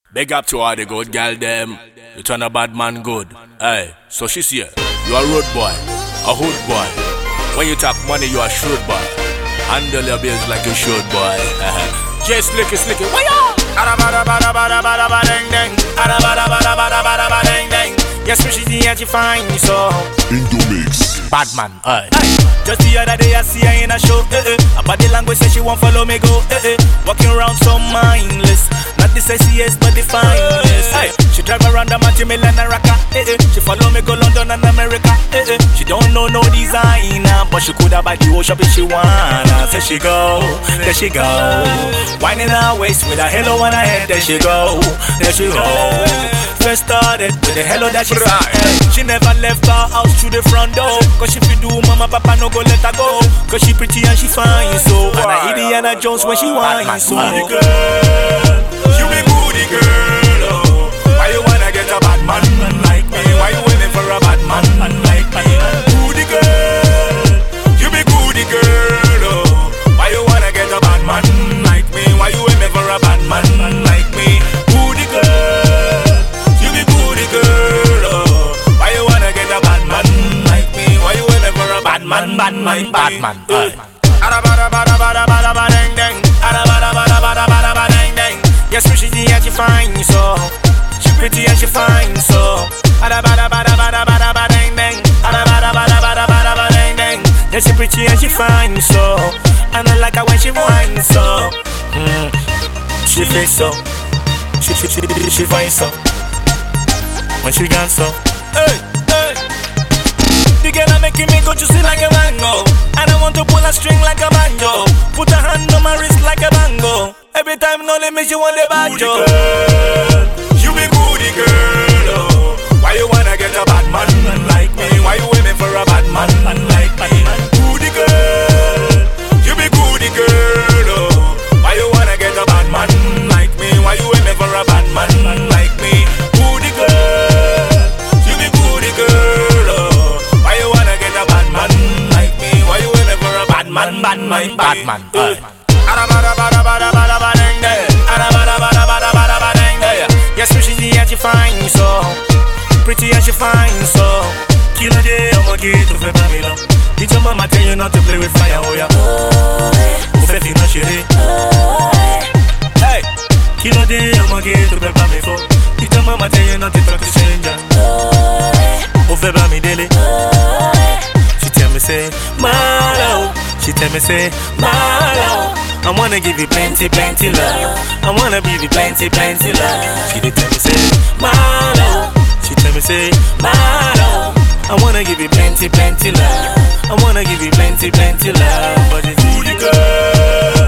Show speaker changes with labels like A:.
A: Big up to all the good girl them. You turn a bad man good. Hey, so she's here. You a road boy, a hood boy. When you talk money, you a shrewd boy. Handle your bills like you should, boy. Just slicky, why ya? Yes, she's the edge fine, so
B: Indomix
A: bad man,
C: Just the other day I see her in a show, Her body language says she won't follow me go, Walking around so mindless. Not the sexiest but the finest, She drive around the Macmillan and Raka, She follow me go London and America, She don't know no designer, but she coulda buy the whole shop if she wanna. There she go, there she go, winding her waist with a halo on her head. There she go, there she go. First started with the hello that she said. She never left her house through the front door, cause if you do, mama, papa no go let her go. Cause she pretty and she fine, so and I Indiana Jones when she whine, so booty girl, you be booty girl, oh. Why you wanna get a bad man like me? Why you waiting for a bad man like me? Booty girl, you be booty girl, oh. Why you wanna get a bad man like me? Why you waiting for a bad man like me? Booty girl, you be booty girl, oh. Why you wanna get a bad man like me? Why you waiting for a bad man, bad man? Yes, she's the and she fine, so she pretty and she fine, so yes, she pretty and she fine, so and I like her when she whine, so she face so she fine, so when she gone, so the girl are making me go juicy like a mango, and I want to pull a string like a banjo. Put a hand on my wrist like a bango. Every time no limit you want the banjo. Booty girl, you be booty girl, oh. Why you wanna get a bad man like me? Why you waiting for a bad man like me? Booty girl, you be booty girl, oh. Why you wanna get a bad man like me? Why you waiting for a bad man like me? Booty girl, you be booty girl, oh. Why you wanna get a bad man like me? Why you waiting for a bad man, bad man? Yes, she's the and she fine, so pretty and she fine, so kill a day, I'ma get to faire parler là. Did your mama tell you not to play with fire, oh yeah? Vous faites finir chérie. Hey, kill a day, I'ma get to faire parler fort. Did your mama tell you not to talk to stranger? Vous faites pas me délai. She tell me say, Malo. She tell me say, Malo. I wanna give you plenty love. I wanna give you plenty love. She did tell me say, Malo. She tell me say, Malo. I wanna give you plenty love. I wanna give you plenty love. But it's booty girl,